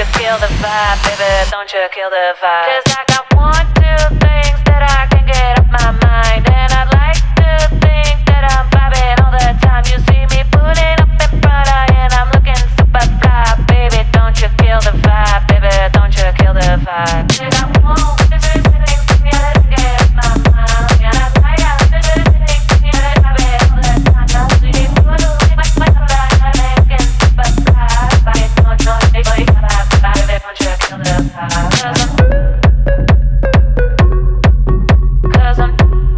you kill the vibe, baby, don't you kill the vibe. 'Cause I got 1, 2 things that I can get off my mind, and I'd like to think that I'm vibing all the time. You see me putting up in Prada, and I'm looking super fly, baby, don't you kill the vibe, baby, don't you kill the vibe. I got 1, 2 things that I can get off my mind, and I'd like to think that I'm vibing all the time. You see me putting up in Prada, and I'm looking super fly, baby, don't you kill the vibe, baby, don't you kill the vibe. 'Cause I'm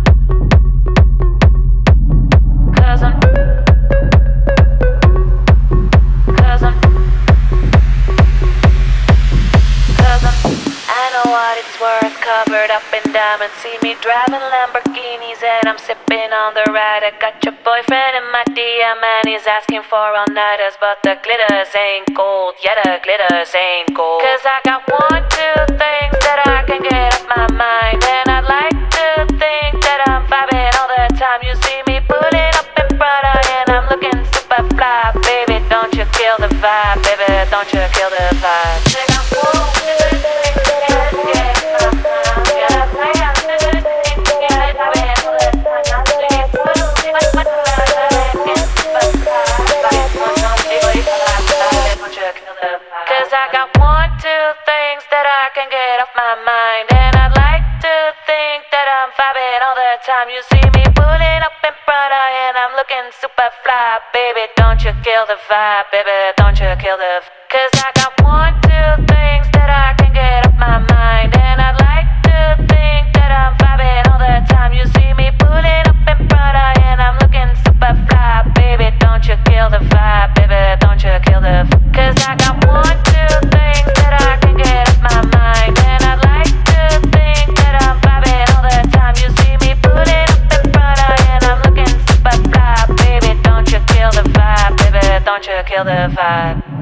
I know what it's worth, covered up in diamonds. See me driving Lamborghinis and I'm sipping on the ride. I got your boyfriend in my DM and he's asking for all-nighters, but the glitters ain't gold, yeah, the glitters ain't gold. 'Cause I got 1, 2 things that I can get off my mind, and I'd like to think that I'm vibing all the time. You see me putting up in Prada and I'm looking super fly, baby, don't you kill the vibe, baby, don't you kill the vibe. I got 1, 2 things that I can get off my mind, and I'd like to think that I'm vibing all the time. You see me putting up in Prada and I'm looking super fly, baby, don't you kill the vibe, baby, don't you kill the vibe. 'Cause I got 1, 2 things that I can get off my mind, and I'd like to think that I'm vibing all the time. You see me pulling up in Prada and I'm looking super fly, baby, don't you kill the vibe, baby, don't you kill the vibe. 'Cause I got 1, 2 things that I can get off my mind, and I'd like to think that I'm vibing all the time. You see me pulling up in Prada and I'm looking super fly, baby, don't you kill the vibe, baby, don't you kill the vibe. 'Cause I got 1, 2 things that I can get off my mind, and I'd like to think that I'm vibing all the time. You see me putting up in Prada and I'm looking super fly, baby, don't you kill the vibe, baby, don't you kill the vibe.